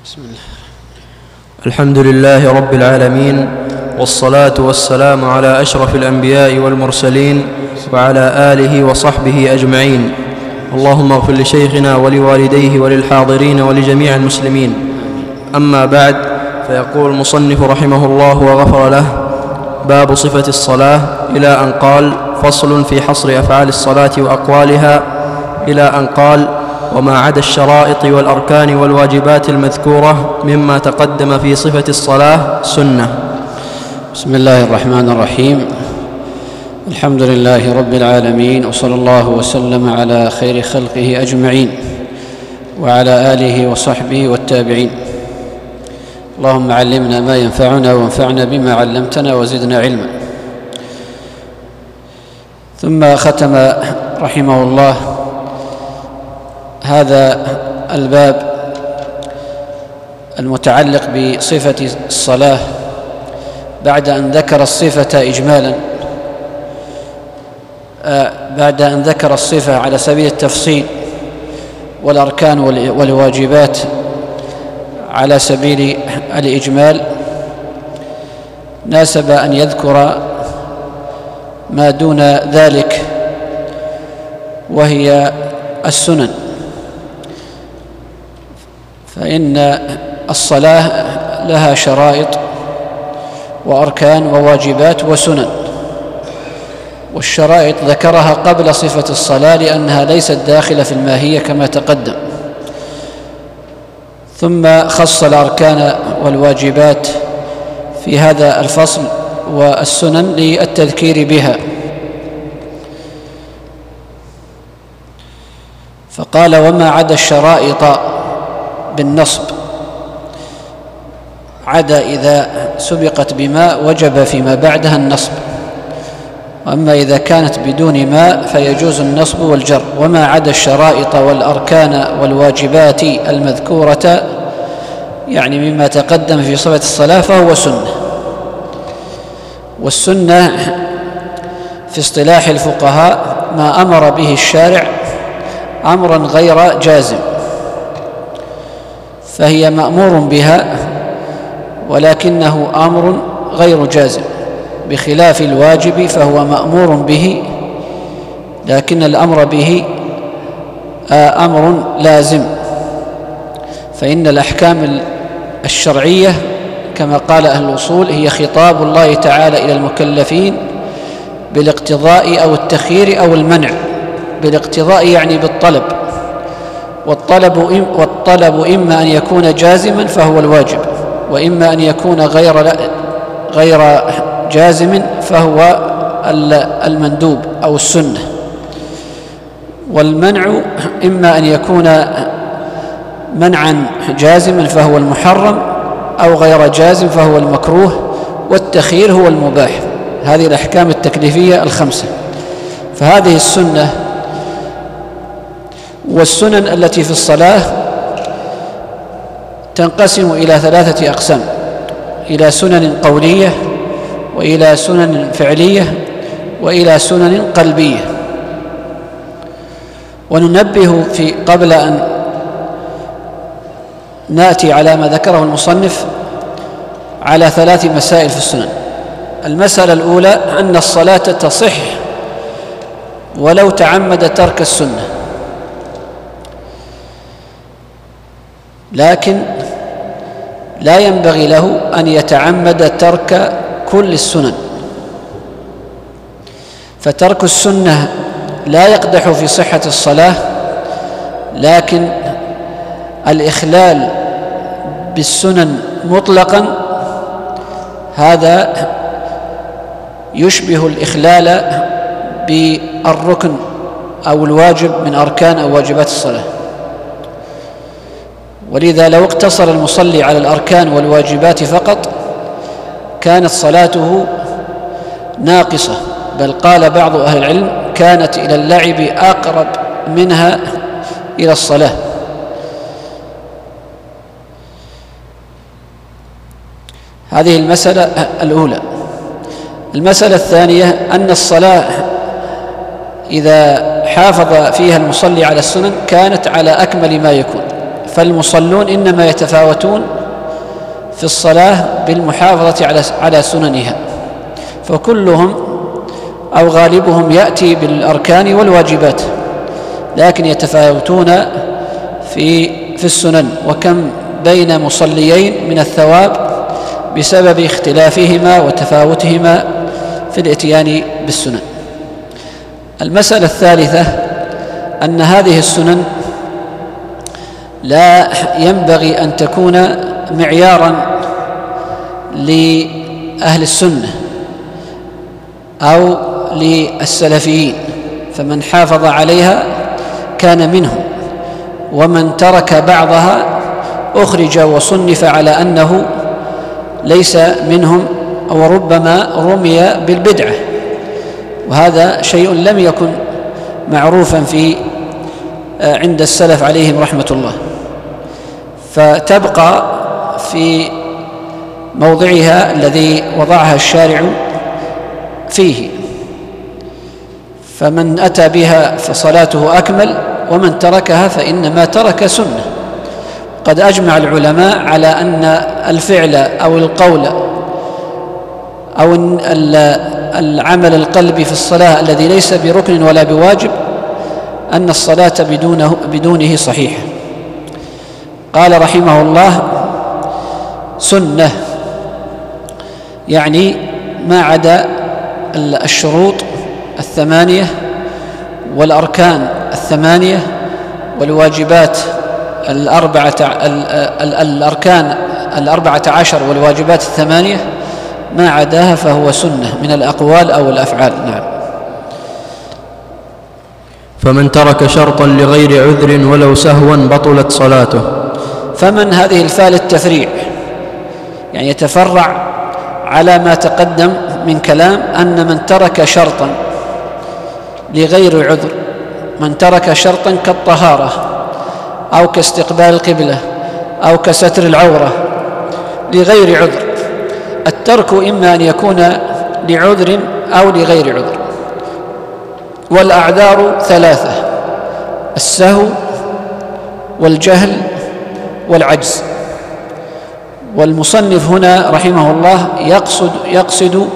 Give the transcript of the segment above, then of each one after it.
بسم الله. الحمد لله رب العالمين، والصلاة والسلام على أشرف الأنبياء والمرسلين وعلى آله وصحبه أجمعين. اللهم اغفر لشيخنا ولوالديه وللحاضرين ولجميع المسلمين. أما بعد، فيقول المصنف رحمه الله وغفر له: باب صفة الصلاة، إلى أن قال: فصل في حصر أفعال الصلاة وأقوالها، إلى أن قال: وما عدا الشرائط والأركان والواجبات المذكورة مما تقدم في صفة الصلاة سنة. بسم الله الرحمن الرحيم. الحمد لله رب العالمين، وصلى الله وسلم على خير خلقه أجمعين وعلى آله وصحبه والتابعين. اللهم علمنا ما ينفعنا وانفعنا بما علمتنا وزدنا علما. ثم ختم رحمه الله هذا الباب المتعلق بصفة الصلاة بعد أن ذكر الصفة إجمالا، بعد أن ذكر الصفة على سبيل التفصيل والأركان والواجبات على سبيل الإجمال، ناسب أن يذكر ما دون ذلك، وهي السنن. فإن الصلاة لها شرائط وأركان وواجبات وسنن، والشرائط ذكرها قبل صفة الصلاة لأنها ليست داخلة في الماهية كما تقدم، ثم خص الأركان والواجبات في هذا الفصل والسنن للتذكير بها. فقال: وما عدا الشرائط بالنصب، عدا إذا سبقت بماء وجب فيما بعدها النصب، وأما إذا كانت بدون ماء فيجوز النصب والجر. وما عدا الشرائط والأركان والواجبات المذكورة، يعني مما تقدم في صفة الصلاة، فهو سنة. والسنة في اصطلاح الفقهاء ما أمر به الشارع أمرا غير جازم، فهي مأمور بها ولكنه أمر غير جازم، بخلاف الواجب فهو مأمور به لكن الأمر به أمر لازم. فإن الأحكام الشرعية كما قال أهل الأصول هي خطاب الله تعالى إلى المكلفين بالاقتضاء أو التخيير أو المنع. بالاقتضاء يعني بالطلب، والطلب إما أن يكون جازما فهو الواجب، وإما أن يكون غير جازم فهو المندوب أو السنة. والمنع إما أن يكون منعا جازما فهو المحرم، أو غير جازم فهو المكروه، والتخيير هو المباح. هذه الأحكام التكليفية الخمسة. فهذه السنة. والسنن التي في الصلاة تنقسم إلى ثلاثة أقسام: إلى سنن قولية، وإلى سنن فعلية، وإلى سنن قلبية. وننبه قبل أن نأتي على ما ذكره المصنف على ثلاث مسائل في السنن. المسألة الأولى أن الصلاة تصح ولو تعمد ترك السنة، لكن لا ينبغي له أن يتعمد ترك كل السنن. فترك السنة لا يقدح في صحة الصلاة، لكن الإخلال بالسنن مطلقا هذا يشبه الإخلال بالركن أو الواجب من أركان أو واجبات الصلاة. ولذا لو اقتصر المصلي على الأركان والواجبات فقط كانت صلاته ناقصة، بل قال بعض أهل العلم كانت إلى اللعب أقرب منها إلى الصلاة. هذه المسألة الأولى. المسألة الثانية أن الصلاة إذا حافظ فيها المصلي على السنن كانت على أكمل ما يكون، فالمصلون إنما يتفاوتون في الصلاة بالمحافظة على سننها، فكلهم أو غالبهم يأتي بالأركان والواجبات، لكن يتفاوتون في السنن، وكم بين مصليين من الثواب بسبب اختلافهما وتفاوتهما في الاتيان بالسنن. المسألة الثالثة أن هذه السنن لا ينبغي أن تكون معياراً لأهل السنة أو للسلفيين، فمن حافظ عليها كان منهم، ومن ترك بعضها أخرج وصنف على أنه ليس منهم، وربما رمي بالبدعة، وهذا شيء لم يكن معروفا عند السلف عليهم رحمة الله، فتبقى في موضعها الذي وضعها الشارع فيه، فمن أتى بها فصلاته أكمل، ومن تركها فإنما ترك سنة. قد أجمع العلماء على أن الفعل أو القول أو العمل القلبي في الصلاة الذي ليس بركن ولا بواجب أن الصلاة بدونه صحيحة. قال رحمه الله: سنة يعني ما عدا الشروط 8 والأركان 8 والواجبات 14 والواجبات 8، ما عداها فهو سنة من الأقوال أو الأفعال. نعم. فمن ترك شرطا لغير عذر ولو سهوا بطلت صلاته. فمن هذه الفاء للتفريع، يعني يتفرع على ما تقدم من كلام أن من ترك شرطا لغير عذر، من ترك شرطا كالطهارة أو كاستقبال القبلة أو كستر العورة لغير عذر، الترك إما أن يكون لعذر أو لغير عذر، والأعذار 3: السهو والجهل والعجز. والمصنف هنا رحمه الله يقصد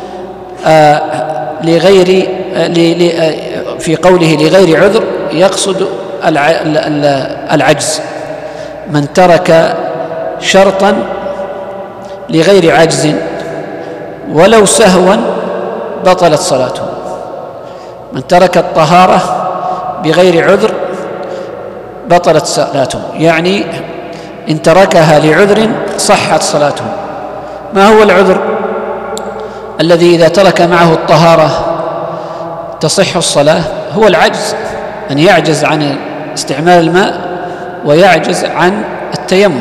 في قوله لغير عذر يقصد العجز. من ترك شرطا لغير عجز ولو سهوا بطلت صلاته. من ترك الطهارة بغير عذر بطلت صلاته، يعني إن تركها لعذر صحت صلاته. ما هو العذر الذي إذا ترك معه الطهارة تصح الصلاة؟ هو العجز، أن يعجز عن استعمال الماء ويعجز عن التيمم،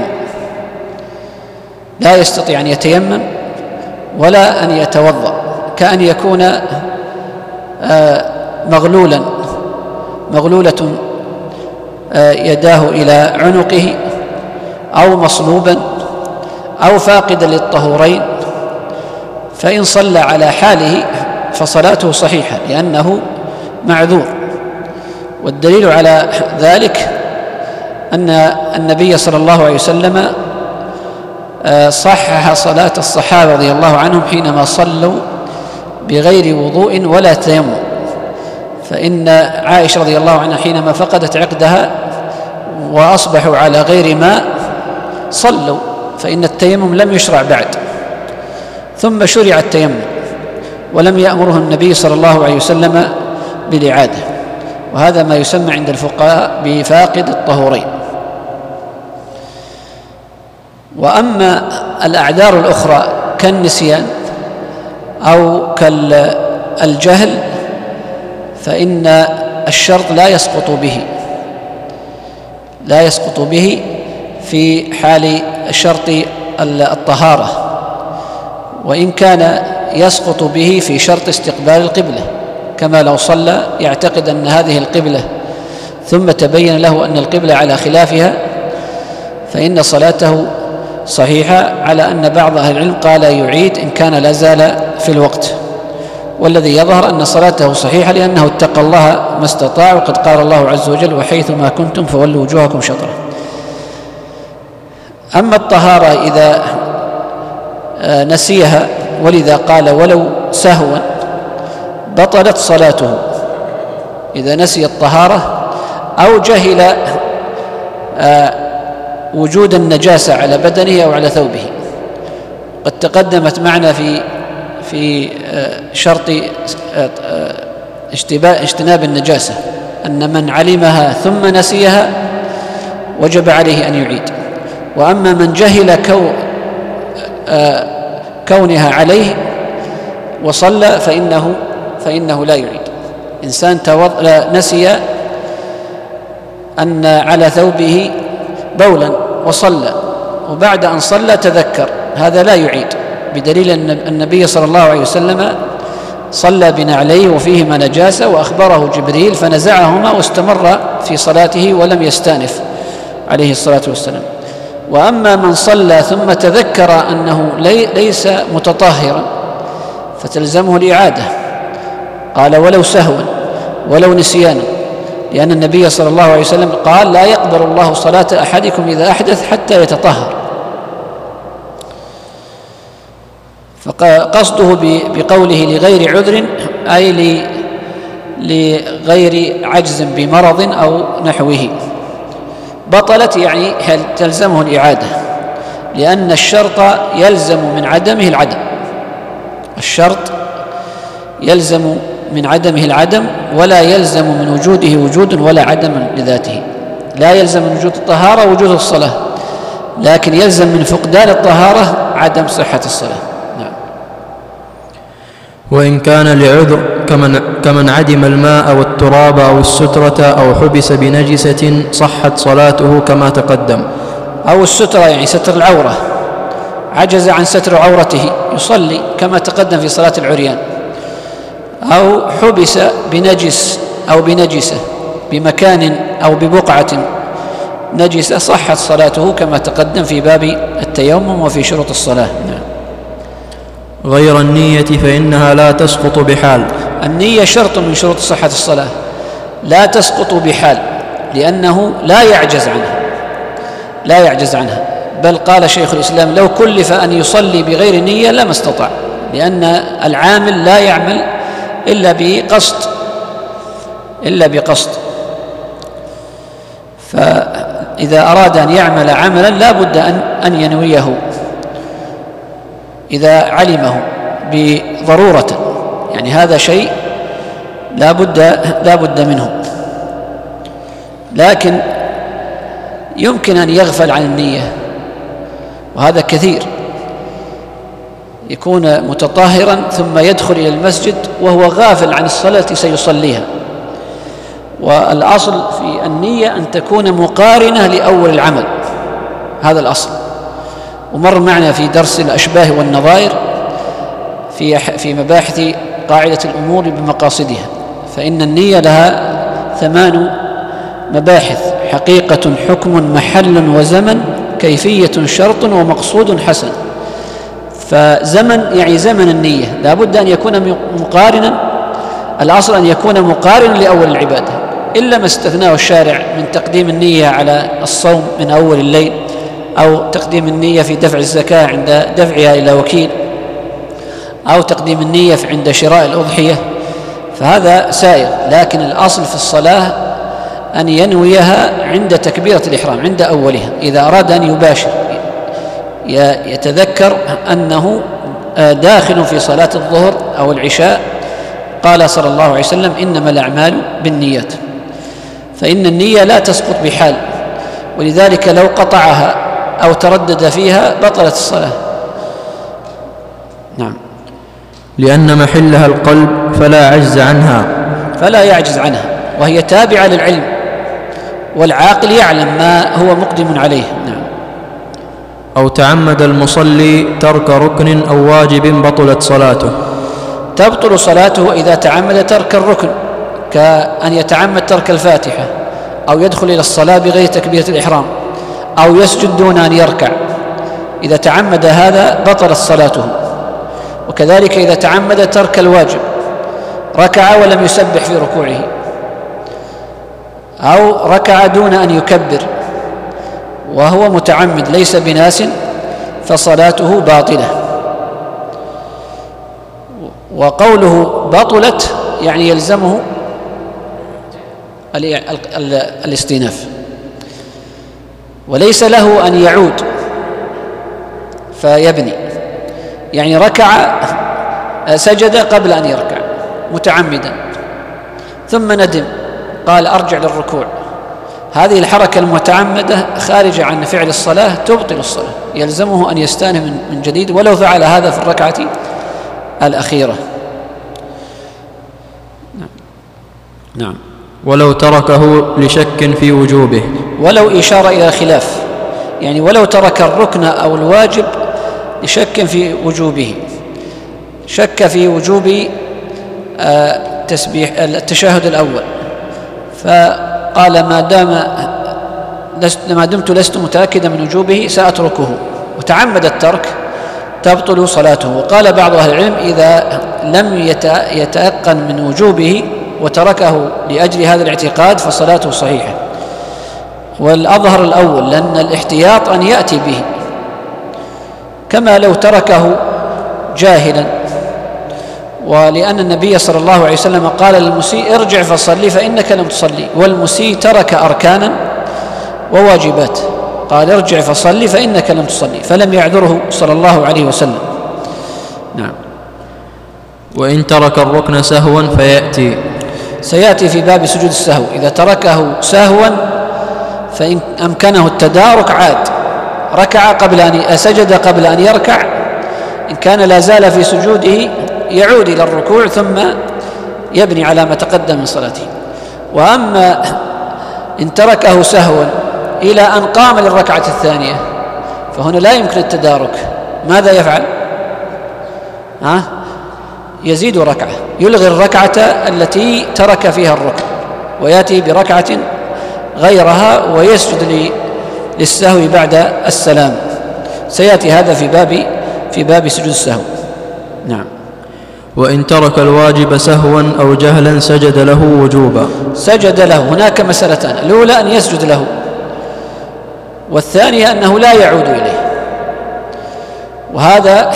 لا يستطيع أن يتيمم ولا أن يتوضأ، كأن يكون مغلولة يداه إلى عنقه أو مصلوبا أو فاقدا للطهورين، فإن صلى على حاله فصلاته صحيحة لأنه معذور. والدليل على ذلك أن النبي صلى الله عليه وسلم صحح صلاة الصحابة رضي الله عنهم حينما صلوا بغير وضوء ولا تيمم، فإن عائشة رضي الله عنها حينما فقدت عقدها وأصبحوا على غير ماء صلوا، فإن التيمم لم يشرع بعد، ثم شرع التيمم ولم يأمره النبي صلى الله عليه وسلم بالإعادة، وهذا ما يسمى عند الفقهاء بفاقد الطهورين. وأما الأعذار الأخرى كالنسيان أو كالجهل فإن الشرط لا يسقط به في حال شرط الطهارة، وإن كان يسقط به في شرط استقبال القبلة، كما لو صلى يعتقد أن هذه القبلة ثم تبين له أن القبلة على خلافها، فإن صلاته صحيحة، على أن بعض أهل العلم قال يعيد إن كان لا زال في الوقت، والذي يظهر أن صلاته صحيحة لأنه اتقى الله ما استطاع، وقد قال الله عز وجل: وحيثما كنتم فولوا وجوهكم شطره. أما الطهارة إذا نسيها، ولذا قال ولو سهوا، بطلت صلاته. إذا نسي الطهارة أو جهل وجود النجاسة على بدنه أو على ثوبه. قد تقدمت معنا في شرط اجتناب النجاسة أن من علمها ثم نسيها وجب عليه أن يعيد. وأما من جهل كونها عليه وصلى فإنه لا يعيد. إنسان نسي أن على ثوبه بولا وصلى، وبعد أن صلى تذكر، هذا لا يعيد، بدليل أن النبي صلى الله عليه وسلم صلى بنعليه وفيهما نجاسة وأخبره جبريل فنزعهما واستمر في صلاته ولم يستأنف عليه الصلاة والسلام. وأما من صلى ثم تذكر أنه ليس متطهرا فتلزمه الإعادة، قال ولو سهوا ولو نسيانا، لأن النبي صلى الله عليه وسلم قال لا يقبل الله صلاة أحدكم إذا أحدث حتى يتطهر. فقصده بقوله لغير عذر أي لغير عجز بمرض أو نحوه. بطلت يعني تلزمه الإعادة، لأن الشرط يلزم من عدمه العدم. الشرط يلزم من عدمه العدم، ولا يلزم من وجوده وجود ولا عدم لذاته. لا يلزم من وجود الطهارة وجود الصلاة، لكن يلزم من فقدان الطهارة عدم صحة الصلاة. نعم. وإن كان لعذر كمن عدم الماء والتراب أو السترة أو حبس بنجسة صحت صلاته كما تقدم. أو السترة يعني ستر العورة، عجز عن ستر عورته يصلي كما تقدم في صلاة العريان. أو حبس بنجس أو بنجسة بمكان أو ببقعة نجسة صحت صلاته كما تقدم في باب التيمم وفي شروط الصلاة. نعم. غير النية فإنها لا تسقط بحال. النية شرط من شروط صحة الصلاة، لا تسقط بحال، لأنه لا يعجز عنها. بل قال شيخ الإسلام لو كلف أن يصلي بغير نية لما استطاع، لأن العامل لا يعمل إلا بقصد. فإذا أراد أن يعمل عملا لا بد أن ينويه إذا علمه بضرورة، يعني هذا شيء لا بد منه. لكن يمكن أن يغفل عن النية، وهذا كثير، يكون متطهرا ثم يدخل إلى المسجد وهو غافل عن الصلاة التي سيصليها. والأصل في النية أن تكون مقارنة لأول العمل، هذا الأصل. ومر معنا في درس الأشباه والنظائر في مباحث قاعدة الأمور بمقاصدها، فإن النية لها 8 مباحث: حقيقة، حكم، محل وزمن، كيفية، شرط، ومقصود حسن. فزمن يعني زمن النية لا بد أن يكون مقارنا، الأصل أن يكون مقارنا لأول العبادة، إلا ما استثناه الشارع من تقديم النية على الصوم من أول الليل، أو تقديم النية في دفع الزكاة عند دفعها إلى وكيل، أو تقديم النية عند شراء الأضحية، فهذا سائر. لكن الأصل في الصلاة أن ينويها عند تكبيرة الإحرام، عند أولها. إذا أراد أن يباشر يتذكر أنه داخل في صلاة الظهر أو العشاء، قال صلى الله عليه وسلم إنما الأعمال بالنيات، فإن النية لا تسقط بحال، ولذلك لو قطعها أو تردد فيها بطلت الصلاة. نعم. لأن محلها القلب فلا يعجز عنها، وهي تابعة للعلم، والعاقل يعلم ما هو مقدم عليه. نعم. أو تعمد المصلي ترك ركن أو واجب بطلت صلاته. تبطل صلاته إذا تعمد ترك الركن، كأن يتعمد ترك الفاتحة، أو يدخل إلى الصلاة بغير تكبيرة الإحرام، أو يسجد دون أن يركع. إذا تعمد هذا بطلت صلاته. وكذلك إذا تعمد ترك الواجب، ركع ولم يسبح في ركوعه، أو ركع دون أن يكبر، وهو متعمد ليس بناس فصلاته باطلة. وقوله بطلت يعني يلزمه الاستئناف، وليس له أن يعود فيبني، يعني سجد قبل أن يركع متعمدا ثم ندم قال أرجع للركوع، هذه الحركة المتعمدة خارجة عن فعل الصلاة تبطل الصلاة، يلزمه أن يستأنف من جديد ولو فعل هذا في الركعة الأخيرة. نعم. ولو تركه لشك في وجوبه، ولو إشارة إلى الخلاف، يعني ولو ترك الركن أو الواجب لشك في وجوبه، شك في وجوب التشهد الأول فقال ما دمت لست متأكدا من وجوبه سأتركه وتعمد الترك تبطل صلاته. وقال بعض أهل العلم إذا لم يتيقن من وجوبه وتركه لأجل هذا الاعتقاد فصلاته صحيحة، والأظهر الأول لأن الاحتياط أن يأتي به، كما لو تركه جاهلا، ولأن النبي صلى الله عليه وسلم قال للمسيء ارجع فصلي فإنك لم تصلي، والمسيء ترك أركانا وواجبات، قال ارجع فصلي فإنك لم تصلي، فلم يعذره صلى الله عليه وسلم. نعم. وإن ترك الركن سهوا سيأتي في باب سجود السهو، إذا تركه سهوا فإن أمكنه التدارك عاد ركع سجد قبل أن يركع، إن كان لا زال في سجوده يعود إلى الركوع ثم يبني على ما تقدم من صلاته. وأما إن تركه سهوا إلى أن قام للركعة الثانية فهنا لا يمكن التدارك، ماذا يفعل؟ يزيد ركعة، يلغي الركعة التي ترك فيها الركن ويأتي بركعة غيرها ويسجد للسهو بعد السلام. سيأتي هذا في باب سجود السهو. نعم. وإن ترك الواجب سهوا أو جهلا سجد له وجوبا. سجد له، هناك مسألتان، الأولى أن يسجد له، والثانية أنه لا يعود إليه، وهذا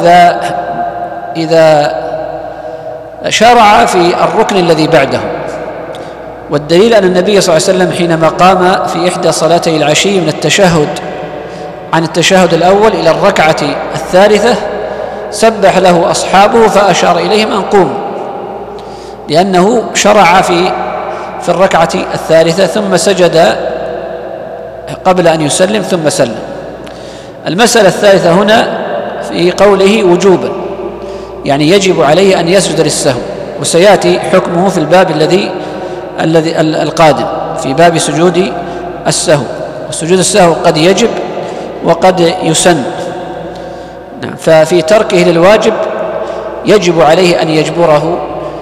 إذا شرع في الركن الذي بعده. والدليل أن النبي صلى الله عليه وسلم حينما قام في إحدى صلاتي العشي من عن التشهد الأول إلى الركعة الثالثة سبح له أصحابه فأشار إليهم أن قوموا، لأنه شرع في الركعة الثالثة ثم سجد قبل أن يسلم ثم سلم. المسألة الثالثة هنا في قوله وجوبا، يعني يجب عليه أن يسجد للسهو، وسيأتي حكمه في الباب الذي القادم في باب سجود السهو. وسجود السهو قد يجب وقد يسن. نعم. ففي تركه للواجب يجب عليه أن يجبره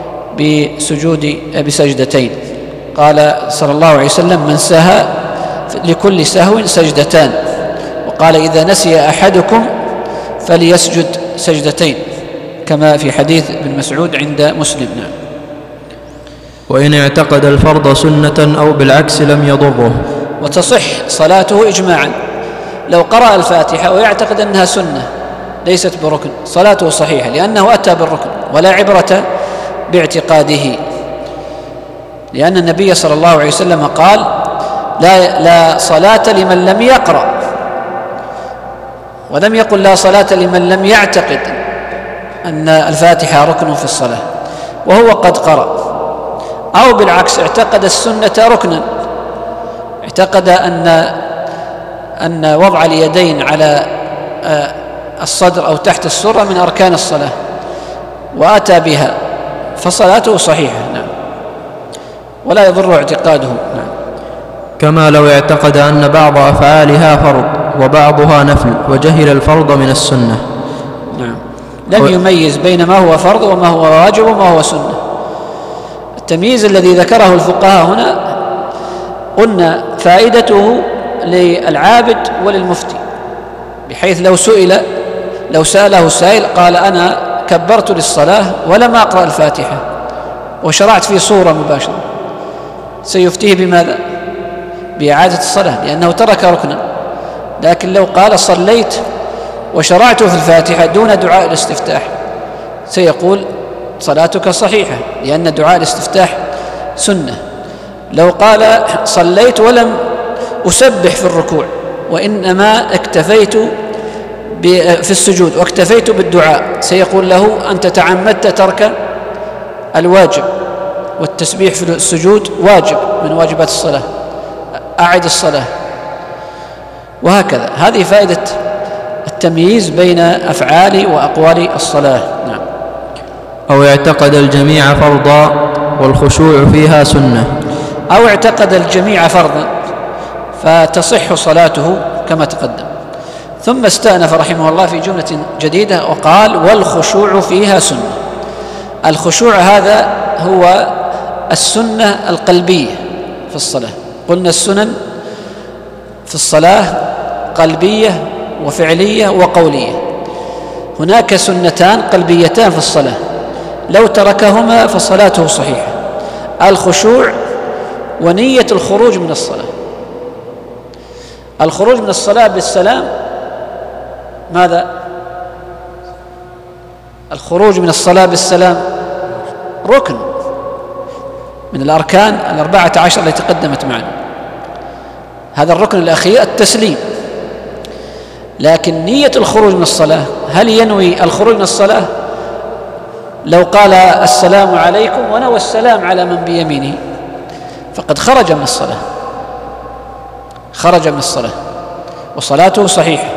بسجدتين. قال صلى الله عليه وسلم من سهى لكل سهو سجدتان، وقال إذا نسي أحدكم فليسجد سجدتين، كما في حديث ابن مسعود عند مسلم. نعم. وإن اعتقد الفرض سنة أو بالعكس لم يضره. وتصح صلاته إجماعا، لو قرأ الفاتحة ويعتقد أنها سنة ليست بركن صلاته صحيحة، لأنه أتى بالركن ولا عبرة باعتقاده، لأن النبي صلى الله عليه وسلم قال لا صلاة لمن لم يقرأ، ولم يقل لا صلاة لمن لم يعتقد أن الفاتحة ركن في الصلاة وهو قد قرأ، أو بالعكس اعتقد السنة ركنا، اعتقد أن وضع اليدين على الصدر أو تحت السرة من أركان الصلاة وأتى بها فصلاته صحيحة. نعم. ولا يضر اعتقاده. نعم. كما لو اعتقد أن بعض أفعالها فرض وبعضها نفل وجهل الفرض من السنة. نعم. لم يميز بين ما هو فرض وما هو واجب وما هو سنة. التمييز الذي ذكره الفقهاء هنا قلنا فائدته للعابد وللمفتي، بحيث لو سأله سائل قال أنا كبرت للصلاة ولم أقرأ الفاتحة وشرعت في صورة مباشرة، سيفتيه بماذا؟ بإعادة الصلاة، لأنه ترك ركنا. لكن لو قال صليت وشرعت في الفاتحة دون دعاء الاستفتاح سيقول صلاتك صحيحة، لأن دعاء الاستفتاح سنة. لو قال صليت ولم أسبح في الركوع وإنما اكتفيت في السجود واكتفيت بالدعاء سيقول له أنت تعمدت ترك الواجب، والتسبيح في السجود واجب من واجبات الصلاة، أعد الصلاة. وهكذا. هذه فائدة التمييز بين أفعال وأقوال الصلاة. نعم. أو اعتقد الجميع فرضا والخشوع فيها سنة. أو اعتقد الجميع فرضا فتصح صلاته كما تقدم. ثم استأنف رحمه الله في جملة جديدة وقال والخشوع فيها سنة. الخشوع هذا هو السنة القلبية في الصلاة. قلنا السنن في الصلاة قلبية وفعلية وقولية. هناك سنتان قلبيتان في الصلاة لو تركهما فصلاته صحيحة: الخشوع ونية الخروج من الصلاة. الخروج من الصلاة بالسلام ماذا؟ الخروج من الصلاة بالسلام ركن من الأركان 14 التي تقدمت معنا. هذا الركن الأخير التسليم. لكن نية الخروج من الصلاة، هل ينوي الخروج من الصلاة؟ لو قال السلام عليكم ونوى السلام على من بيمينه فقد خرج من الصلاة، خرج من الصلاة وصلاته صحيحة.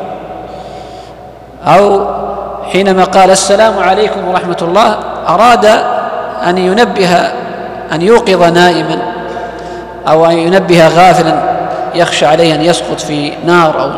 أو حينما قال السلام عليكم ورحمة الله أراد أن ينبه، أن يوقظ نائما أو أن ينبه غافلا يخشى عليه أن يسقط في نار،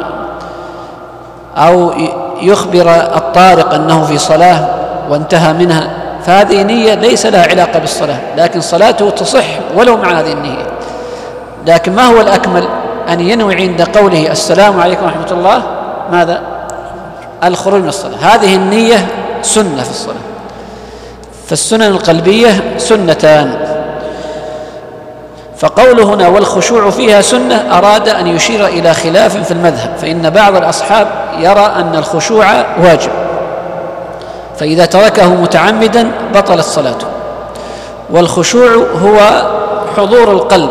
أو يخبر الطارق أنه في صلاة وانتهى منها، فهذه نية ليس لها علاقة بالصلاة، لكن صلاته تصح ولو مع هذه النية. لكن ما هو الأكمل؟ أن ينوي عند قوله السلام عليكم ورحمة الله ماذا؟ الخروج من الصلاة. هذه النية سنة في الصلاة. فالسنن القلبية سنتان. فقوله هنا والخشوع فيها سنة أراد أن يشير إلى خلاف في المذهب، فإن بعض الأصحاب يرى أن الخشوع واجب، فإذا تركه متعمدا بطلت صلاته. والخشوع هو حضور القلب،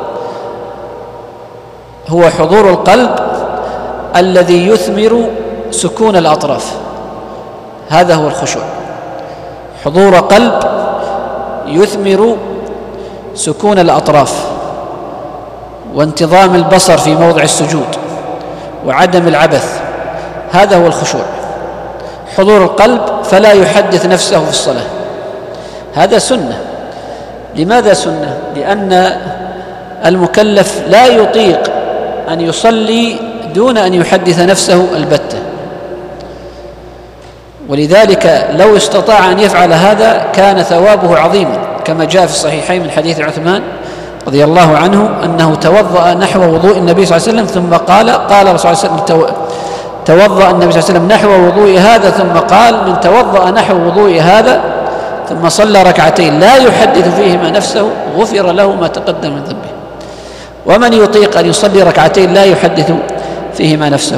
هو حضور القلب الذي يثمر سكون الأطراف. هذا هو الخشوع، حضور قلب يثمر سكون الأطراف وانتظام البصر في موضع السجود وعدم العبث. هذا هو الخشوع، حضور القلب فلا يحدث نفسه في الصلاة. هذا سنة. لماذا سنة؟ لأن المكلف لا يطيق أن يصلي دون أن يحدث نفسه البتة، ولذلك لو استطاع أن يفعل هذا كان ثوابه عظيما، كما جاء في الصحيحين من حديث عثمان رضي الله عنه أنه توضأ نحو وضوء النبي صلى الله عليه وسلم ثم قال الرسول صلى الله عليه وسلم توضأ النبي صلى الله عليه وسلم نحو وضوء هذا ثم قال من توضأ نحو وضوء هذا ثم صلى ركعتين لا يحدث فيهما نفسه غفر له ما تقدم من ذنبه. ومن يطيق أن يصلي ركعتين لا يحدث فيهما نفسه؟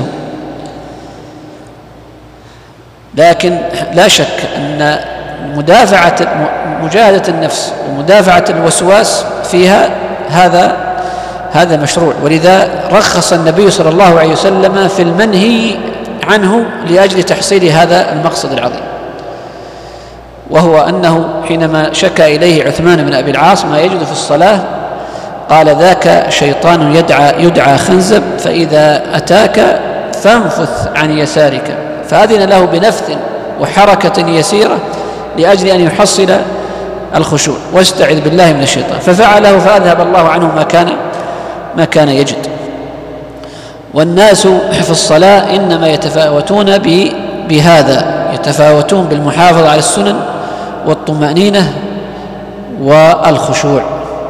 لكن لا شك أن مجاهدة النفس ومدافعة الوسواس فيها هذا مشروع، ولذا رخص النبي صلى الله عليه وسلم في المنهي عنه لأجل تحصيل هذا المقصد العظيم، وهو أنه حينما شكى إليه عثمان بن أبي العاص ما يجد في الصلاة قال ذاك شيطان يدعى خنزب فإذا أتاك فانفث عن يسارك، فأذن له بنفث وحركة يسيرة لأجل أن يحصل الخشوع واستعذ بالله من الشيطان، ففعله فأذهب الله عنه ما كان يجد. والناس في الصلاة إنما يتفاوتون بهذا، يتفاوتون بالمحافظة على السنن والطمأنينة والخشوع.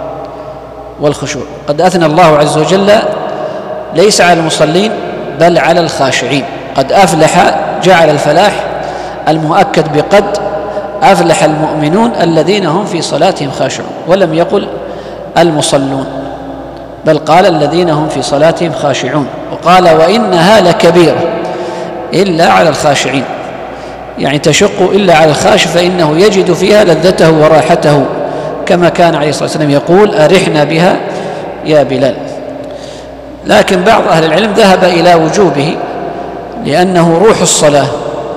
قد أثنى الله عز وجل ليس على المصلين بل على الخاشعين. قد أفلح، جعل الفلاح المؤكد بقد، أفلح المؤمنون الذين هم في صلاتهم خاشعون، ولم يقل المصلون بل قال الذين هم في صلاتهم خاشعون. وقال وإنها لكبيرة إلا على الخاشعين، يعني تشق إلا على الخاشع فإنه يجد فيها لذته وراحته، كما كان عليه الصلاة والسلام يقول أرحنا بها يا بلال. لكن بعض أهل العلم ذهب إلى وجوبه لأنه روح الصلاة،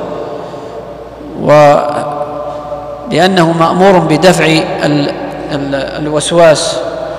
ولأنه مأمور بدفع الوسواس،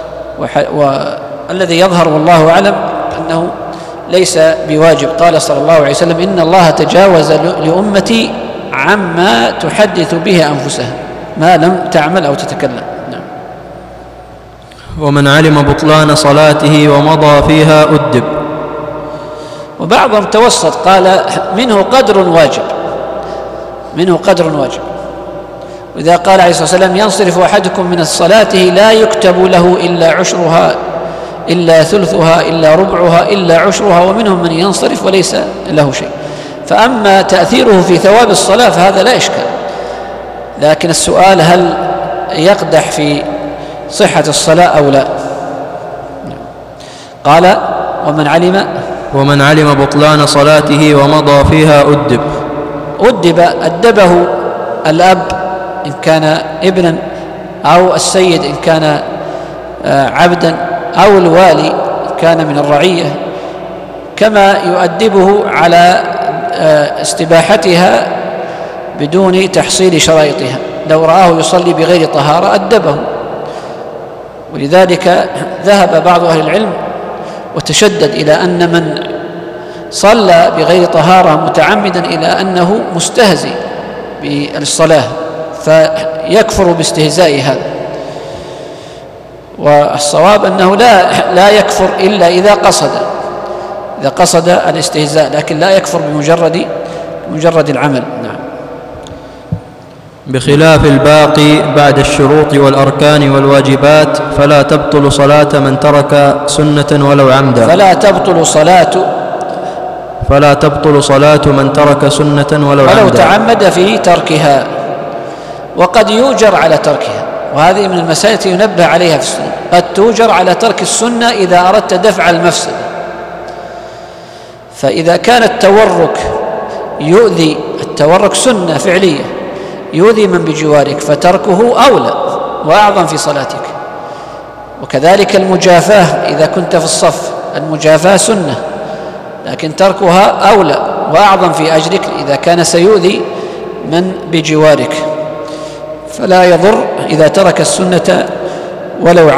والذي يظهر والله أعلم أنه ليس بواجب. قال صلى الله عليه وسلم إن الله تجاوز لأمتي عما تحدث به أنفسها ما لم تعمل أو تتكلم. نعم. ومن علم بطلان صلاته ومضى فيها أدب. وبعضهم توسط قال منه قدر واجب، منه قدر واجب. وإذا قال عليه الصلاة والسلام ينصرف أحدكم من صلاته لا يكتب له إلا عشرها إلا ثلثها إلا ربعها إلا عشرها، ومنهم من ينصرف وليس له شيء. فأما تأثيره في ثواب الصلاة فهذا لا إشكال، لكن السؤال هل يقدح في صحة الصلاة أو لا. قال ومن علم بطلان صلاته ومضى فيها أدب. أدبه الأب إن كان ابنا، أو السيد إن كان عبدا، أو الوالي إن كان من الرعية، كما يؤدبه على استباحتها بدون تحصيل شرائطها. لو رآه يصلي بغير طهارة أدبه. ولذلك ذهب بعض أهل العلم وتشدد إلى أن من صلى بغير طهارة متعمدا إلى أنه مستهزئ بالصلاة فيكفر باستهزاء هذا. والصواب أنه لا يكفر إلا إذا قصد الاستهزاء، لكن لا يكفر بمجرد العمل. نعم. بخلاف الباقي بعد الشروط والأركان والواجبات فلا تبطل صلاة من ترك سنة ولو عمدا. فلا تبطل صلاة من ترك سنة ولو تعمد في تركها، وقد يؤجر على تركها. وهذه من المسائل التي ينبه عليها في السنة، قد تؤجر على ترك السنة إذا أردت دفع المفسدة. فإذا كان التورك سنة فعلية يؤذي من بجوارك فتركه أولى وأعظم في صلاتك. وكذلك المجافاة إذا كنت في الصف، المجافاة سنة لكن تركها أولى وأعظم في أجرك إذا كان سيؤذي من بجوارك. فلا يضر إذا ترك السنة ولو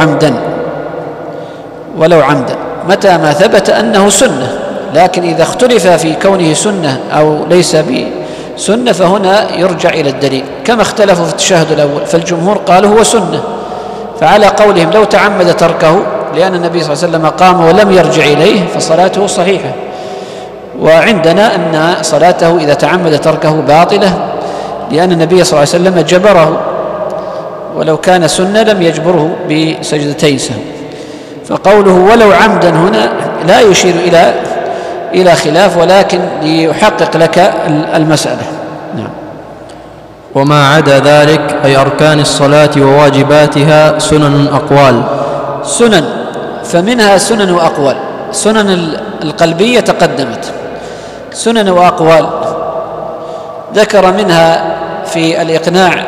عمدا متى ما ثبت أنه سنة. لكن إذا اختلف في كونه سنة أو ليس بسنة فهنا يرجع إلى الدليل، كما اختلفوا في التشهد الأول، فالجمهور قالوا هو سنة، فعلى قولهم لو تعمد تركه لأن النبي صلى الله عليه وسلم قام ولم يرجع إليه فصلاته صحيحة. وعندنا أن صلاته إذا تعمد تركه باطلة لأن النبي صلى الله عليه وسلم جبره، ولو كان سنة لم يجبره بسجدتين سهو. فقوله ولو عمدا هنا لا يشير إلى خلاف، ولكن ليحقق لك المسألة. نعم. وما عدا ذلك أي أركان الصلاة وواجباتها سنن أقوال. سنن، فمنها سنن وأقوال. سنن القلبية تقدمت، سنن وأقوال ذكر منها في الإقناع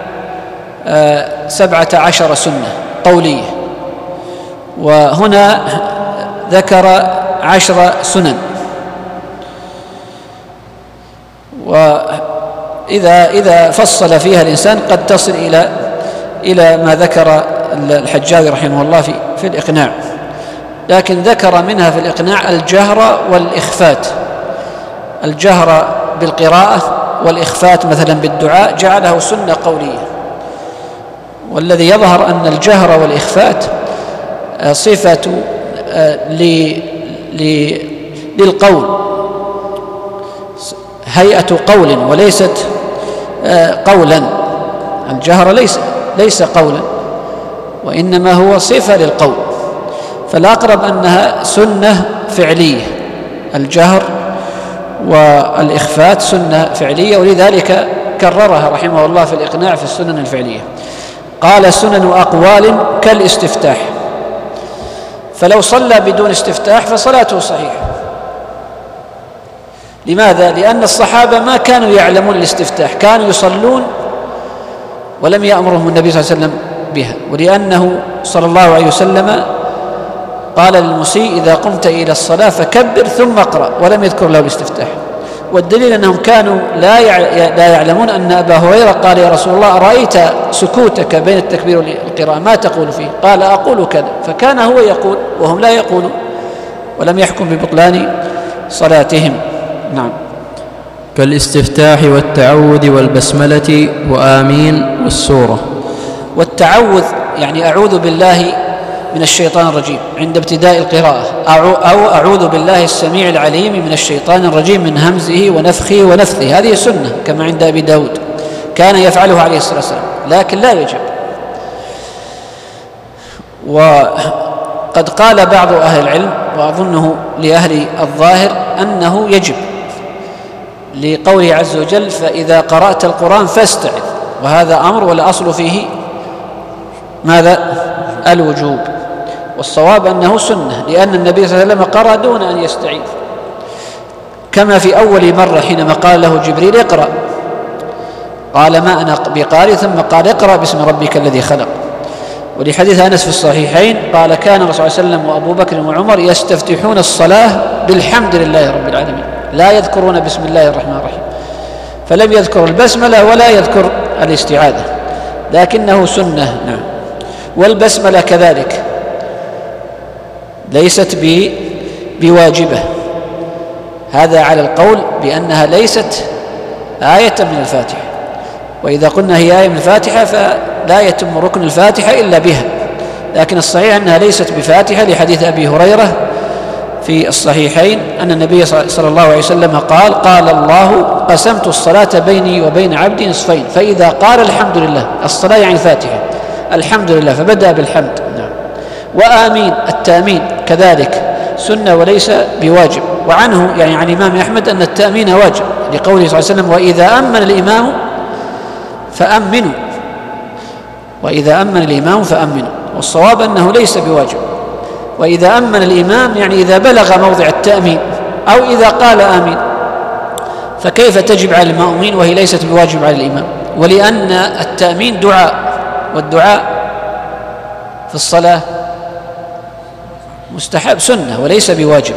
17 سنة قولية، وهنا ذكر 10 سنن. وإذا فصل فيها الإنسان قد تصل إلى ما ذكر الحجاوي رحمه الله في الإقناع. لكن ذكر منها في الإقناع الجهر والإخفات، الجهر بالقراءة والإخفات مثلا بالدعاء جعله سنة قولية. والذي يظهر أن الجهر والإخفات صفة للقول، هيئة قول وليست قولا. الجهر ليس قولا وإنما هو صفة للقول، فالأقرب أنها سنة فعلية. الجهر والإخفات سنة فعلية، ولذلك كررها رحمه الله في الإقناع في السنن الفعلية. قال سنن أقوال كالاستفتاح، فلو صلى بدون استفتاح فصلاته صحيحة، لماذا؟ لأن الصحابة ما كانوا يعلمون الاستفتاح، كانوا يصلون ولم يأمرهم النبي صلى الله عليه وسلم بها، ولأنه صلى الله عليه وسلم قال للمسيء إذا قمت إلى الصلاة فكبر ثم اقرأ، ولم يذكر له الاستفتاح. والدليل أنهم كانوا لا يعلمون أن أبا هريرة قال يا رسول الله أرأيت سكوتك بين التكبير والقراءة ما تقول فيه؟ قال أقول كذا، فكان هو يقول وهم لا يقولون، ولم يحكم ببطلان صلاتهم. نعم. كالاستفتاح والتعوذ والبسملة وآمين والسورة. والتعوذ يعني أعوذ بالله من الشيطان الرجيم عند ابتداء القراءة، أو أعوذ بالله السميع العليم من الشيطان الرجيم من همزه ونفخه ونفثه، هذه سنة كما عند أبي داود كان يفعله عليه الصلاة والسلام، لكن لا يجب. وقد قال بعض أهل العلم وأظنه لأهل الظاهر أنه يجب، لقوله عز وجل فإذا قرأت القرآن فاستعذ، وهذا أمر والأصل فيه ماذا؟ الوجوب. والصواب أنه سنة، لأن النبي صلى الله عليه وسلم قرأ دون أن يستعيذ، كما في أول مرة حينما قال له جبريل اقرأ قال ما أنا بقارئ، ثم قال اقرأ باسم ربك الذي خلق. ولحديث أنس في الصحيحين قال كان الرسول صلى الله عليه وسلم وأبو بكر وعمر يستفتحون الصلاة بالحمد لله رب العالمين، لا يذكرون بسم الله الرحمن الرحيم، فلم يذكر البسملة ولا يذكر الاستعاذة، لكنه سنة. نعم. والبسملة كذلك ليست بواجبة، هذا على القول بأنها ليست آية من الفاتحة، وإذا قلنا هي آية من الفاتحة فلا يتم ركن الفاتحة إلا بها، لكن الصحيح أنها ليست بفاتحة، لحديث أبي هريرة في الصحيحين أن النبي صلى الله عليه وسلم قال الله قسمت الصلاة بيني وبين عبدي نصفين، فإذا قال الحمد لله، الصلاة يعني الفاتحة، الحمد لله، فبدأ بالحمد. نعم. وآمين التأمين كذلك سنة وليس بواجب، وعنه يعني عن الإمام أحمد أن التأمين واجب، لقوله صلى الله عليه وسلم وإذا أمن الإمام فأمنوا، وإذا أمن الإمام فأمنوا. والصواب أنه ليس بواجب، وإذا أمن الإمام يعني إذا بلغ موضع التأمين أو إذا قال آمين، فكيف تجب على المأمومين وهي ليست بواجب على الإمام؟ ولأن التأمين دعاء، والدعاء في الصلاة مستحب سنة وليس بواجب.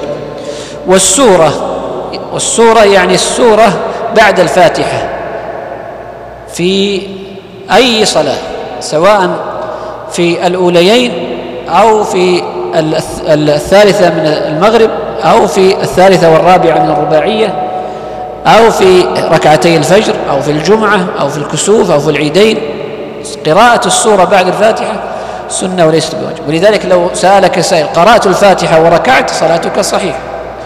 والسورة يعني السورة بعد الفاتحة في أي صلاة، سواء في الأوليين أو في الثالثة من المغرب أو في الثالثة والرابعة من الرباعية أو في ركعتي الفجر أو في الجمعة أو في الكسوف أو في العيدين، قراءة السورة بعد الفاتحة سنة وليست بواجب. ولذلك لو سألك سائل قرأت الفاتحة وركعت صلاتك صحيحة،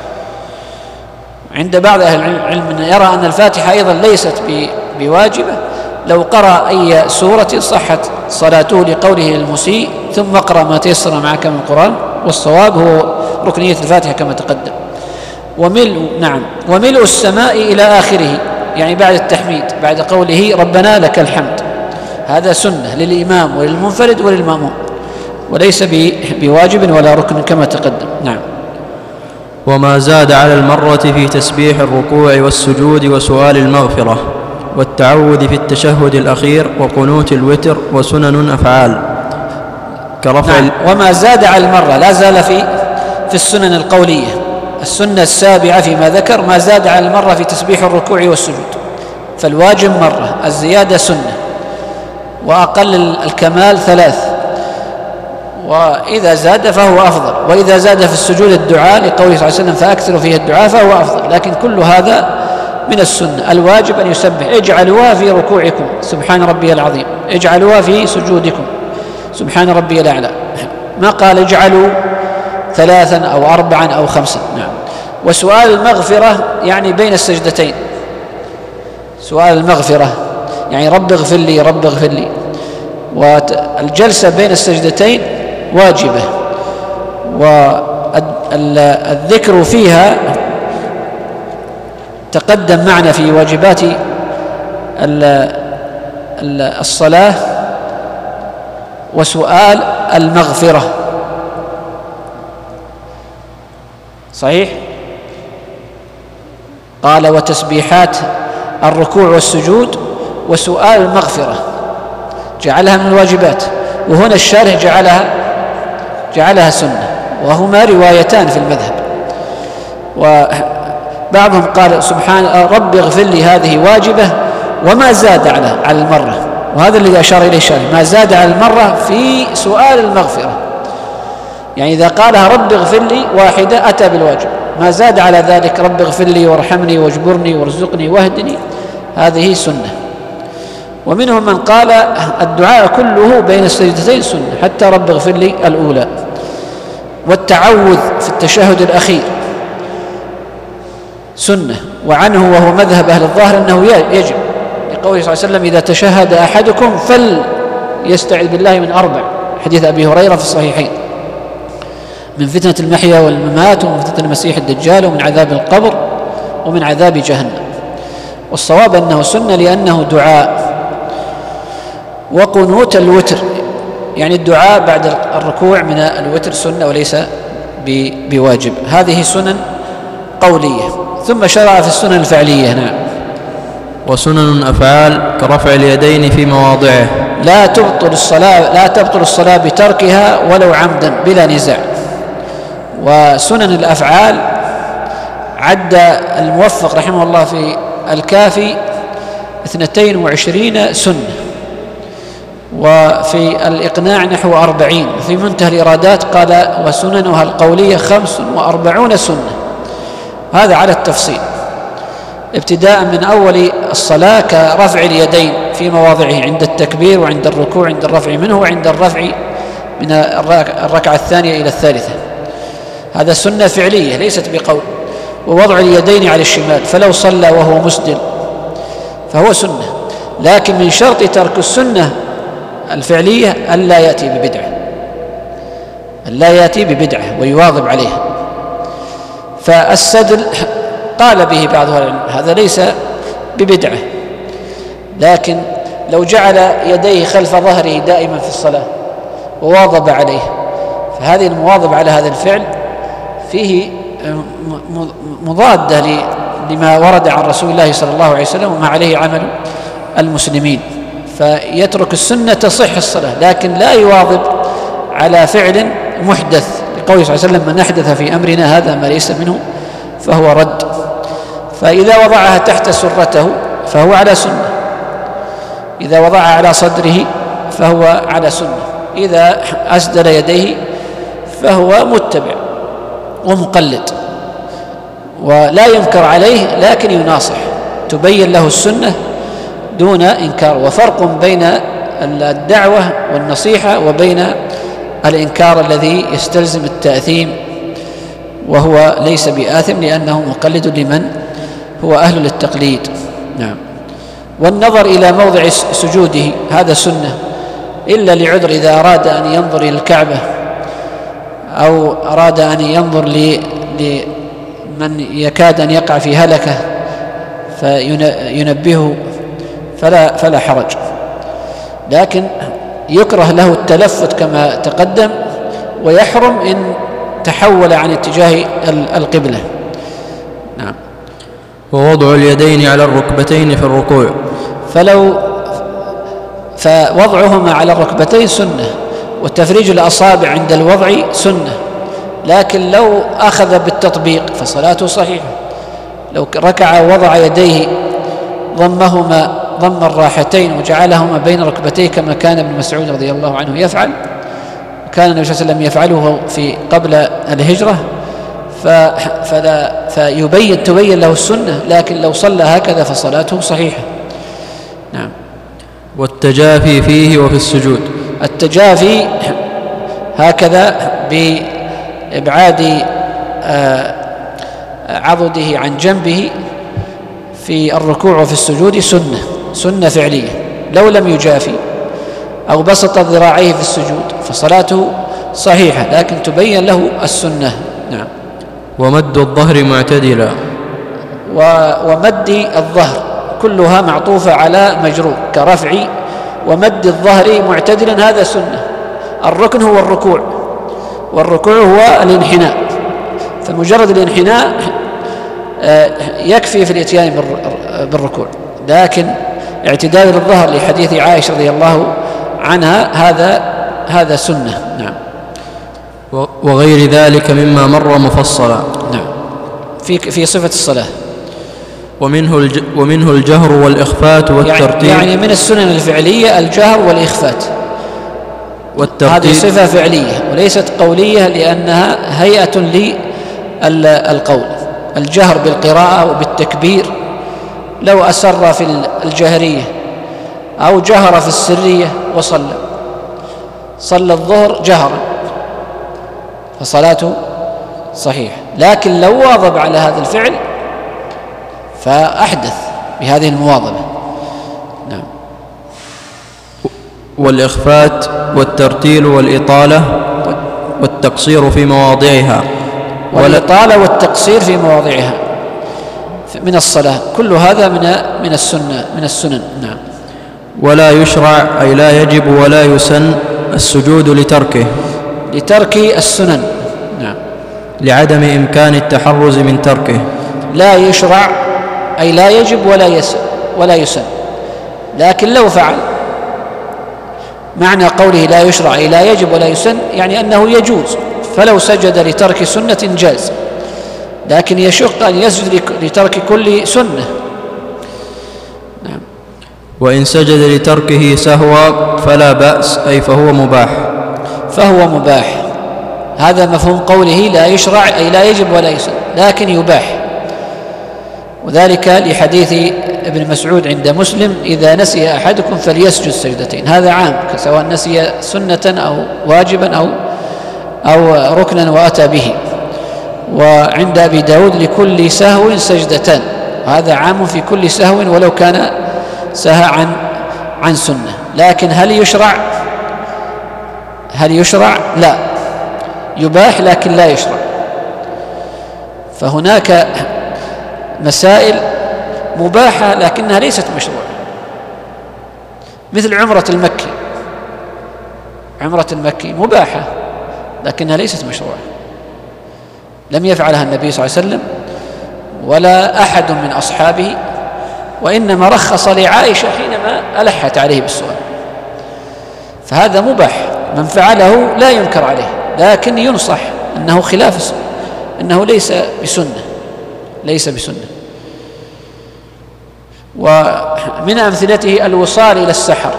عند بعض أهل العلم يرى أن الفاتحة أيضا ليست بواجبة، لو قرأ أي سورة صحت صلاته، لقوله للمسيء ثم اقرأ ما تيسر معك من القرآن، والصواب هو ركنية الفاتحة كما تقدم. وملء السماء إلى آخره يعني بعد التحميد، بعد قوله ربنا لك الحمد، هذا سنة للإمام وللمنفرد وللمأموم، وليس بواجب ولا ركن كما تقدم. نعم. وما زاد على المرة في تسبيح الركوع والسجود وسؤال المغفرة والتعوذ في التشهد الأخير وقنوت الوتر وسنن أفعال كرفع. نعم. وما زاد على المرة لا زال في السنن القولية، السنة السابعة فيما ذكر ما زاد على المرة في تسبيح الركوع والسجود، فالواجب مرة، الزيادة سنة، وأقل الكمال 3، وإذا زاد فهو أفضل، وإذا زاد في السجود الدعاء لقوله صلى الله عليه وسلم فأكثروا فيه الدعاء فهو أفضل، لكن كل هذا من السنة. الواجب أن يسبح، اجعلوها في ركوعكم سبحان ربي العظيم، اجعلوها في سجودكم سبحان ربي الأعلى، ما قال اجعلوا 3 أو 4 أو 5. نعم. وسؤال المغفرة يعني بين السجدتين، سؤال المغفرة يعني رب اغفر لي رب اغفر لي، والجلسة بين السجدتين واجبة، والذكر فيها تقدم معنا في واجبات الصلاة وسؤال المغفرة. صحيح؟ قال وتسبيحات الركوع والسجود وسؤال المغفرة جعلها من الواجبات، وهنا الشارح جعلها سنة، وهما روايتان في المذهب. وبعضهم قال سبحان رب اغفر لي هذه واجبة وما زاد على المرة، وهذا الذي أشار إليه الشارح، ما زاد على المرة في سؤال المغفرة، يعني إذا قالها رب اغفر لي واحدة أتى بالواجب، ما زاد على ذلك رب اغفر لي وارحمني واجبرني وارزقني واهدني، هذه سنة. ومنهم من قال الدعاء كله بين السجدتين سنة، حتى رب اغفر لي الأولى. والتعوذ في التشهد الأخير سنة، وعنه وهو مذهب أهل الظاهر أنه يجب، لقوله صلى الله عليه وسلم إذا تشهد أحدكم فليستعذ بالله من 4، حديث أبي هريرة في الصحيحين، من فتنة المحيا والممات، ومن فتنة المسيح الدجال، ومن عذاب القبر، ومن عذاب جهنم. والصواب أنه سنة لأنه دعاء. وقنوت الوتر، يعني الدعاء بعد الركوع من الوتر سنة وليس بواجب، هذه سنن قولية. ثم شرع في السنن الفعلية. نعم. وسنن أفعال كرفع اليدين في مواضعه، لا تبطل الصلاة بتركها ولو عمدا بلا نزاع. وسنن الأفعال عد الموفق رحمه الله في الكافي 22 سنة، وفي الإقناع نحو 40، في منتهى الإرادات قال وسننها القولية 45 سنة. هذا على التفصيل، ابتداء من أول الصلاة كرفع اليدين في مواضعه عند التكبير وعند الركوع، عند الرفع منه وعند الرفع من الركعة الثانية إلى الثالثة، هذا سنة فعلية ليست بقول. ووضع اليدين على الشمال، فلو صلى وهو مسدل فهو سنة، لكن من شرط ترك السنة الفعلية ألا يأتي ببدعة ويواظب عليها. فالسدل قال به بعض أهل العلم هذا ليس ببدعة، لكن لو جعل يديه خلف ظهره دائما في الصلاة وواظب عليه، فهذه المواظب على هذا الفعل فيه مضادة لما ورد عن رسول الله صلى الله عليه وسلم وما عليه عمل المسلمين، فيترك السنة تصح الصلاة، لكن لا يواظب على فعل محدث، لقوله صلى الله عليه وسلم من أحدث في أمرنا هذا ما ليس منه فهو رد. فإذا وضعها تحت سرته فهو على سنة، إذا وضعها على صدره فهو على سنة، إذا أسدل يديه فهو متبع ومقلد، ولا ينكر عليه لكن يناصح، تبين له السنة دون إنكار. وفرق بين الدعوة والنصيحة وبين الإنكار الذي يستلزم التأثيم، وهو ليس بآثم لأنه مقلد لمن هو أهل للتقليد. نعم. والنظر إلى موضع سجوده هذا سنة، إلا لعذر، إذا أراد أن ينظر إلى الكعبة أو أراد أن ينظر لمن يكاد أن يقع في هلكة فينبهه فلا حرج، لكن يكره له التلفت كما تقدم، ويحرم إن تحول عن اتجاه القبلة. نعم. ووضع اليدين على الركبتين في الركوع، فوضعهما على الركبتين سنة، وتفريج الأصابع عند الوضع سنة، لكن لو أخذ بالتطبيق فصلاته صحيحة. لو ركع ووضع يديه ضم الراحتين وجعلهما بين ركبتيه كما كان ابن مسعود رضي الله عنه يفعل، كان النبي صلى الله عليه وسلم يفعله قبل الهجرة، تبين له السنة، لكن لو صلى هكذا فصلاته صحيحة. نعم. والتجافي فيه وفي السجود، التجافي هكذا بإبعاد عضده عن جنبه في الركوع وفي السجود سنة فعلية. لو لم يجافي أو بسط ذراعيه في السجود فصلاته صحيحة، لكن تبين له السنة. نعم. ومد الظهر معتدلا، ومد الظهر كلها معطوفة على مجرور كرفع ومد الظهر معتدلا، هذا سنة. الركن هو الركوع، والركوع هو الانحناء، فمجرد الانحناء يكفي في الاتيان بالركوع، لكن اعتدال الظهر لحديث عائشة رضي الله عنها هذا سنة. نعم. وغير ذلك مما مر مفصلا. نعم. في صفة الصلاة. ومنه الجهر والإخفات والترتيب، يعني من السنن الفعلية الجهر والإخفات، هذه صفة فعلية وليست قولية، لأنها هيئة للقول. الجهر بالقراءة وبالتكبير، لو أسر في الجهرية أو جهر في السرية صلى الظهر جهرا فصلاته صحيح، لكن لو واظب على هذا الفعل فأحدث بهذه المواظبة. نعم. والإخفات والترتيل والإطالة والتقصير في مواضعها. والإطالة والتقصير في مواضعها من الصلاة، كل هذا من السنن. نعم. ولا يشرع أي لا يجب ولا يسن السجود لترك السنن. نعم. لعدم إمكان التحرز من تركه. لا يشرع أي لا يجب ولا يسن، لكن لو فعل، معنى قوله لا يشرع أي لا يجب ولا يسن يعني أنه يجوز، فلو سجد لترك سنة جاز، لكن يشق أن يسجد لترك كل سنة. نعم. وإن سجد لتركه سهوا فلا بأس، أي فهو مباح. هذا مفهوم قوله لا يشرع أي لا يجب ولا يسن، لكن يباح، وذلك لحديث ابن مسعود عند مسلم: إذا نسي أحدكم فليسجد سجدتين. هذا عام، سواء نسي سنة أو واجبا أو ركنا وأتى به. وعند أبي داود: لكل سهو سجدتان، وهذا عام في كل سهو ولو كان سهى عن سنة. لكن هل يشرع؟ لا، يباح لكن لا يشرع. فهناك مسائل مباحة لكنها ليست مشروعة، مثل عمرة المكي مباحة لكنها ليست مشروعة، لم يفعلها النبي صلى الله عليه وسلم ولا أحد من أصحابه، وإنما رخص لعائشة حينما ألحت عليه بالسؤال. فهذا مباح، من فعله لا ينكر عليه، لكن ينصح أنه خلاف، أنه ليس بسنة. ومن أمثلته الوصال إلى السحر،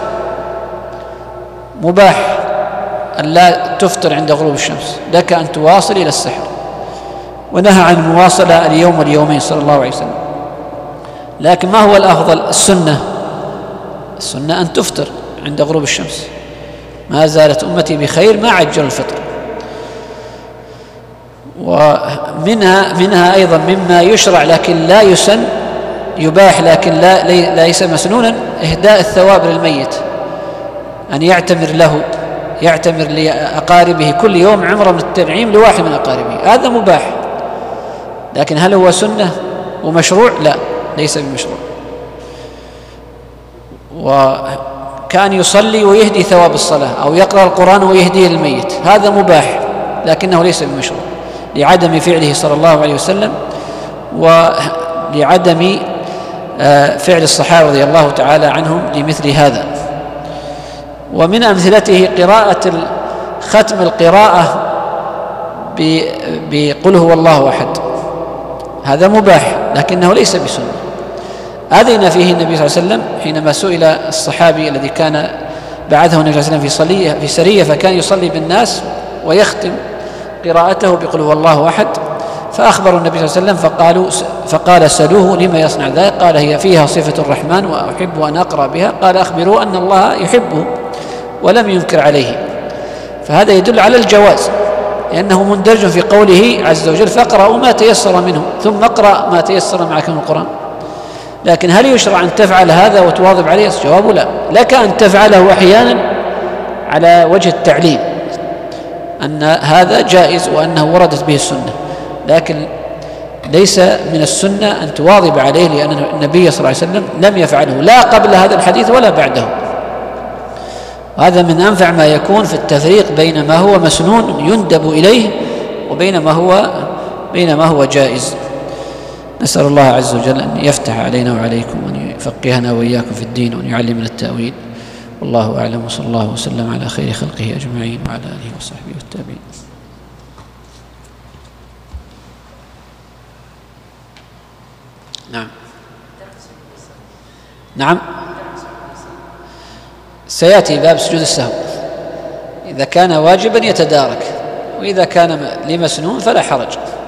مباح أن لا تفطر عند غروب الشمس، لك أن تواصل إلى السحر، ونهى عن المواصلة اليوم واليومين صلى الله عليه وسلم. لكن ما هو الأفضل؟ السنة أن تفطر عند غروب الشمس، ما زالت أمتي بخير ما عجل الفطر. ومنها أيضا مما يشرع لكن لا يسن، يباح لكن ليس مسنونا: إهداء الثواب للميت، أن يعتمر لأقاربه كل يوم عمرة من التنعيم لواحد من أقاربه، هذا مباح. لكن هل هو سنة ومشروع؟ لا، ليس بمشروع. وكان يصلي ويهدي ثواب الصلاة، أو يقرأ القرآن ويهديه للميت، هذا مباح لكنه ليس بمشروع، لعدم فعله صلى الله عليه وسلم ولعدم فعل الصحابة رضي الله تعالى عنهم لمثل هذا. ومن أمثلته ختم القراءة بقل هو الله أحد، هذا مباح لكنه ليس بسنة. أذن فيه النبي صلى الله عليه وسلم حينما سئل الصحابي الذي كان بعثه النبي صلى الله عليه وسلم في سرية، فكان يصلي بالناس ويختم قراءته بقل هو الله أحد، فأخبروا النبي صلى الله عليه وسلم فقال: سلوه لما يصنع ذلك؟ قال: هي فيها صفة الرحمن وأحب أن أقرأ بها. قال: أخبروه أن الله يحبه، ولم ينكر عليه. فهذا يدل على الجواز، لأنه مندرج في قوله عز وجل: فاقرأوا ما تيسر منه، ثم اقرأ ما تيسر معك من القرآن. لكن هل يشرع أن تفعل هذا وتواظب عليه؟ الجواب لا. لك أن تفعله أحيانا على وجه التعليم، أن هذا جائز وأنه وردت به السنة، لكن ليس من السنة أن تواظب عليه، لأن النبي صلى الله عليه وسلم لم يفعله لا قبل هذا الحديث ولا بعده. وهذا من أنفع ما يكون في التفريق بين ما هو مسنون يندب إليه وبين ما هو جائز. نسأل الله عز وجل أن يفتح علينا وعليكم وأن يفقهنا وإياكم في الدين وأن يعلمنا التأويل. والله أعلم، وصلى الله وسلم على خير خلقه أجمعين وعلى آله وصحبه والتابعين. نعم سيأتي باب سجود السهو. إذا كان واجبا يتدارك، وإذا كان لمسنون فلا حرج.